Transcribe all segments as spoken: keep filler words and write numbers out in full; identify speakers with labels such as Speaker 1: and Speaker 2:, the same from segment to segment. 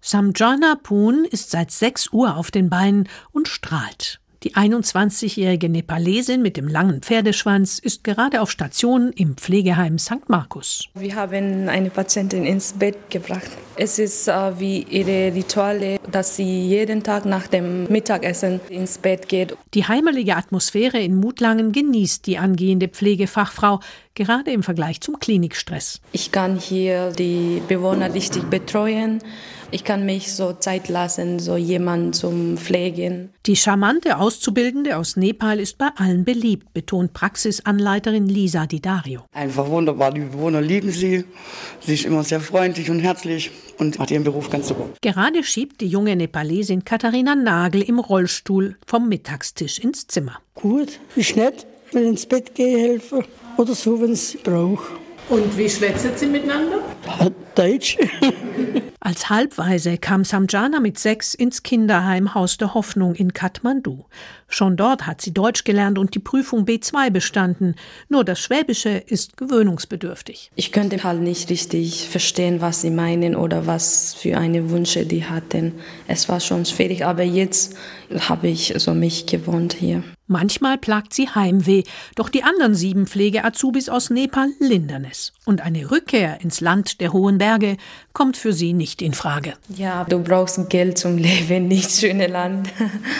Speaker 1: Samjana Poon ist seit sechs Uhr auf den Beinen und strahlt. Die einundzwanzigjährige Nepalesin mit dem langen Pferdeschwanz ist gerade auf Station im Pflegeheim Sankt Markus.
Speaker 2: Wir haben eine Patientin ins Bett gebracht. Es ist äh, wie ihre Rituale, dass sie jeden Tag nach dem Mittagessen ins Bett geht.
Speaker 1: Die heimelige Atmosphäre in Mutlangen genießt die angehende Pflegefachfrau, gerade im Vergleich zum Klinikstress.
Speaker 2: Ich kann hier die Bewohner richtig betreuen. Ich kann mich so Zeit lassen, so jemanden zum Pflegen.
Speaker 1: Die charmante Auszubildende aus Nepal ist bei allen beliebt, betont Praxisanleiterin Lisa Didario.
Speaker 3: Einfach wunderbar, die Bewohner lieben sie. Sie ist immer sehr freundlich und herzlich und macht ihren Beruf ganz super.
Speaker 1: Gerade schiebt die junge Nepalesin Katharina Nagel im Rollstuhl vom Mittagstisch ins Zimmer.
Speaker 4: Gut, ist nett, wenn ich ins Bett gehe, helfen oder so, wenn es braucht.
Speaker 1: Und wie schwätzen Sie miteinander?
Speaker 4: Deutsch.
Speaker 1: Als Halbwaise kam Samjana mit sechs ins Kinderheim Haus der Hoffnung in Kathmandu. Schon dort hat sie Deutsch gelernt und die Prüfung B zwei bestanden. Nur das Schwäbische ist gewöhnungsbedürftig.
Speaker 2: Ich könnte halt nicht richtig verstehen, was sie meinen oder was für eine Wünsche die hatten. Es war schon schwierig, aber jetzt habe ich so mich gewohnt hier.
Speaker 1: Manchmal plagt sie Heimweh, doch die anderen sieben Pflege-Azubis aus Nepal lindern es. Und eine Rückkehr ins Land der hohen Berge kommt für sie nicht in Frage.
Speaker 2: Ja, du brauchst Geld zum Leben, nicht schöne Land.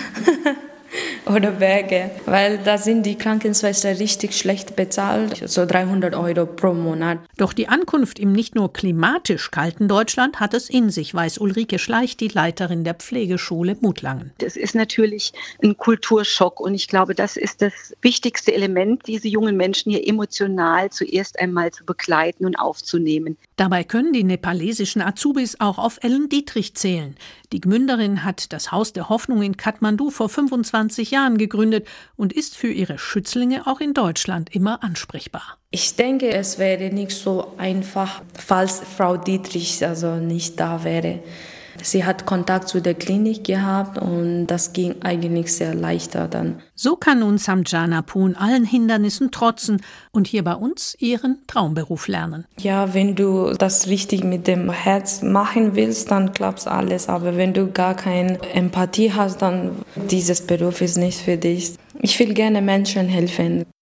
Speaker 2: Oder Berge, weil da sind die Krankenschwestern richtig schlecht bezahlt, so dreihundert Euro pro Monat.
Speaker 1: Doch die Ankunft im nicht nur klimatisch kalten Deutschland hat es in sich, weiß Ulrike Schleich, die Leiterin der Pflegeschule Mutlangen.
Speaker 5: Das ist natürlich ein Kulturschock und ich glaube, das ist das wichtigste Element, diese jungen Menschen hier emotional zuerst einmal zu begleiten und aufzunehmen.
Speaker 1: Dabei können die nepalesischen Azubis auch auf Ellen Dietrich zählen. Die Gmünderin hat das Haus der Hoffnung in Kathmandu vor fünfundzwanzig Jahren gegründet und ist für ihre Schützlinge auch in Deutschland immer ansprechbar.
Speaker 2: Ich denke, es wäre nicht so einfach, falls Frau Dietrich also nicht da wäre. Sie hat Kontakt zu der Klinik gehabt und das ging eigentlich sehr leichter dann.
Speaker 1: So kann nun Samjana Poon allen Hindernissen trotzen und hier bei uns ihren Traumberuf lernen.
Speaker 2: Ja, wenn du das richtig mit dem Herz machen willst, dann klappt alles. Aber wenn du gar keine Empathie hast, dann dieses Beruf ist nicht für dich. Ich will gerne Menschen helfen.